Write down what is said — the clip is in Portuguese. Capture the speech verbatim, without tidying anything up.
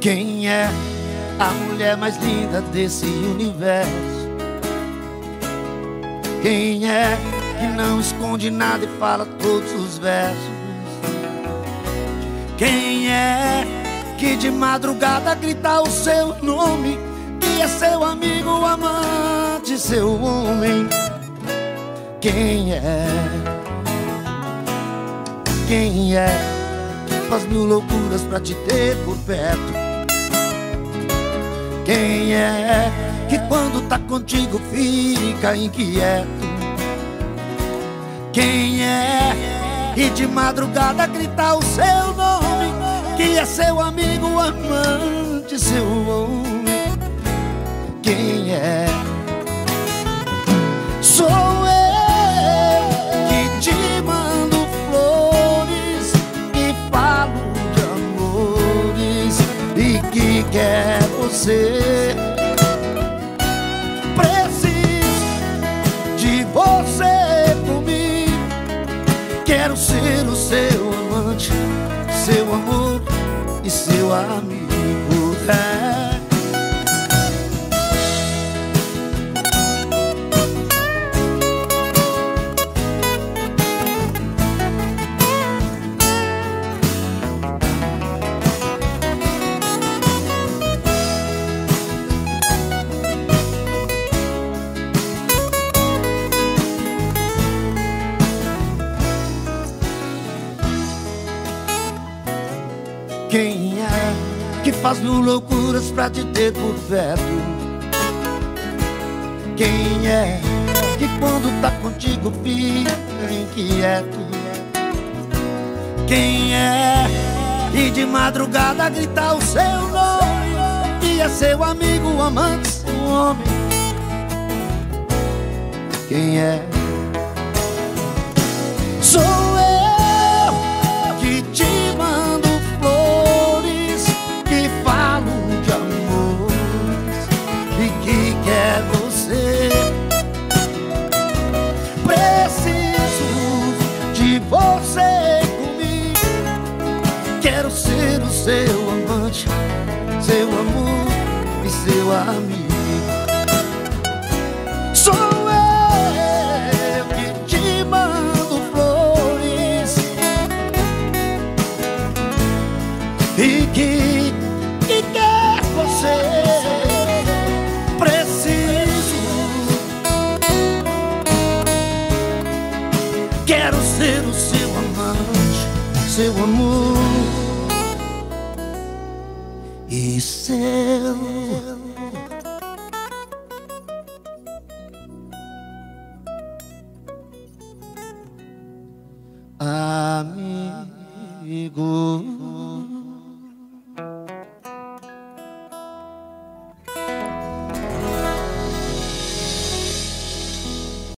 Quem é a mulher mais linda desse universo? Quem é que não esconde nada e fala todos os versos? Quem é que de madrugada grita o seu nome? Que é seu amigo, amante, seu homem? Quem é? Quem é que faz mil loucuras pra te ter por perto? Quem é que quando tá contigo fica inquieto? Quem é que de madrugada grita o seu nome? Que é seu amigo, amante, seu homem? Quem é? Sou eu que te mando flores, que falo de amores e que quer você. Preciso de você comigo. Quero ser o seu amante, seu amor e seu amigo. É. Quem é que faz mil loucuras pra te ter por perto? Quem é que quando tá contigo fica inquieto? Quem é que de madrugada grita o seu nome? E é seu amigo, amante, seu homem? Quem é? Sou eu que te mando flores, que falo de amores e que quer você. Preciso de você comigo. Quero ser o seu amante, seu amor e seu amigo. Sou eu que te mando flores e que, que quer você. Preciso, quero ser o seu amante, seu amor e seu amigo.